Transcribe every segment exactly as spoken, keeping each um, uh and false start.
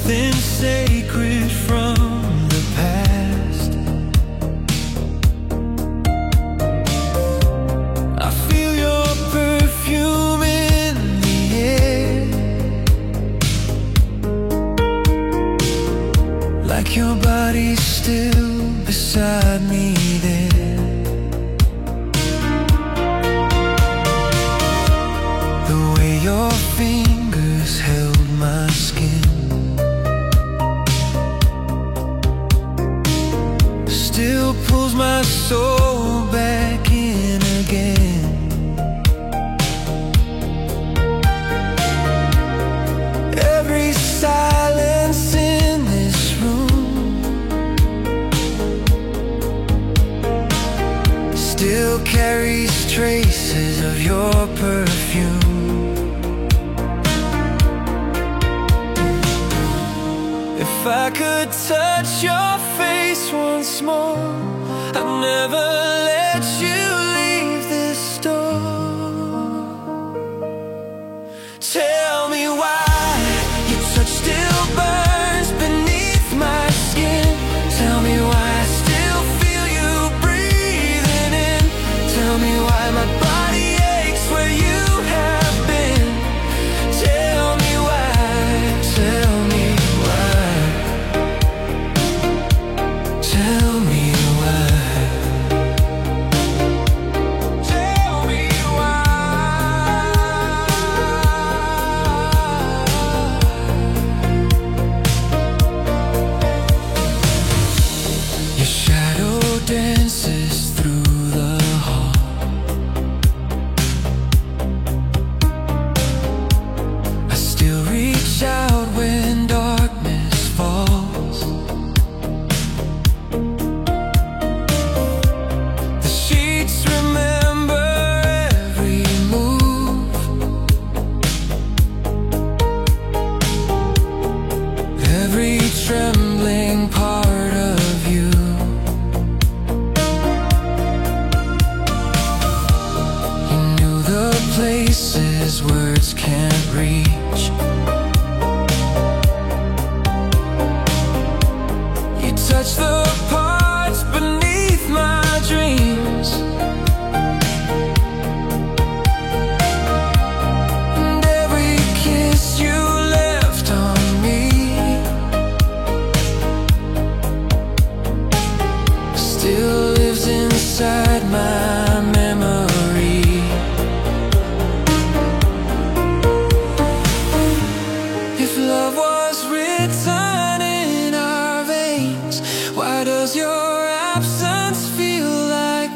something sacred from the past. I feel your perfume in the air, like your body's still beside me there. The way your fingers held my skin still pulls my soul back in again. Every silence in this room still carries traces of your perfume. If I could touch your face once more, I'd never let you leave this door. Tell me why your touch still burns beneath my skin. Tell me why I still feel you breathing in. Tell me why my body aches where you have been. Tell me why, tell me why, tell me why, tell me why. Your shadow dances through the hall. I still reach out when darkness falls. The sheets remember every move, every trembling part of you. You knew the places words can't reach. You touch the parts beneath my dreams, and every kiss you left on me still lives inside my memory. If love was written in our veins, why does your absence feel like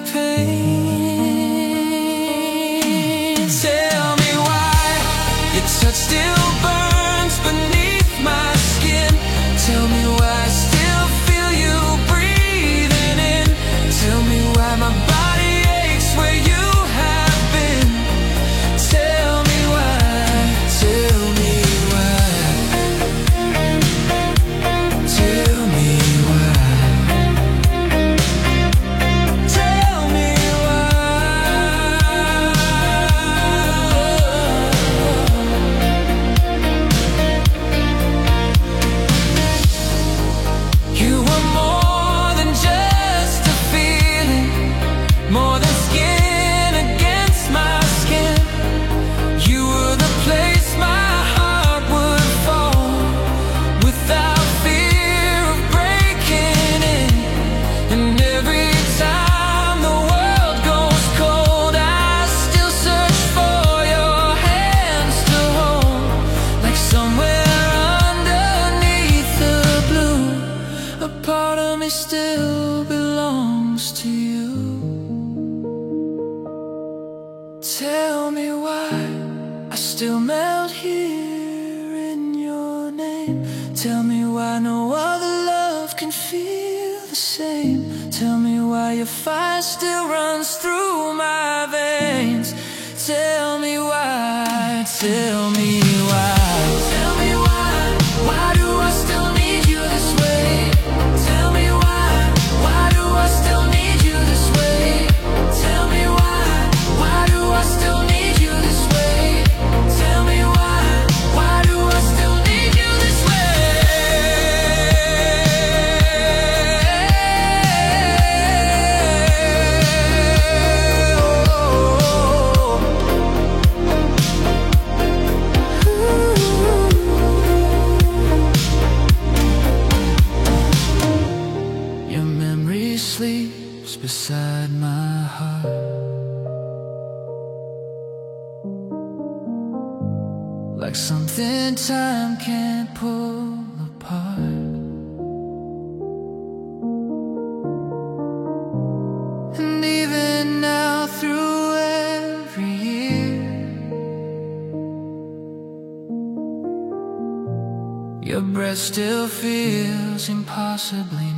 pain? Tell me why your touch still burns beneath my skin. Tell me why I still feel you breathing in. Tell me why my body aches where you have been. Tell me why, tell me why, tell me why, tell me why. You were more than just a feeling, more than skin against my skin. You were the place my heart would fall without fear of breaking in. And every time the world goes cold, I still search for your hands to hold, like somewhere underneath the blue, a part of me still belongs to you. Tell me why I still melt here in your name. Tell me why no other love can feel the same. Tell me why your fire still runs through my veins. Tell me why, tell me why, tell me why, why do I still need you this way? Tell me why, why do I still need you this way? Tell me why, why do I still need you this way? Tell me why, why do I still need you this way? beats beside my heart, like something time can't pull apart. And even now through every year, your breath still feels impossibly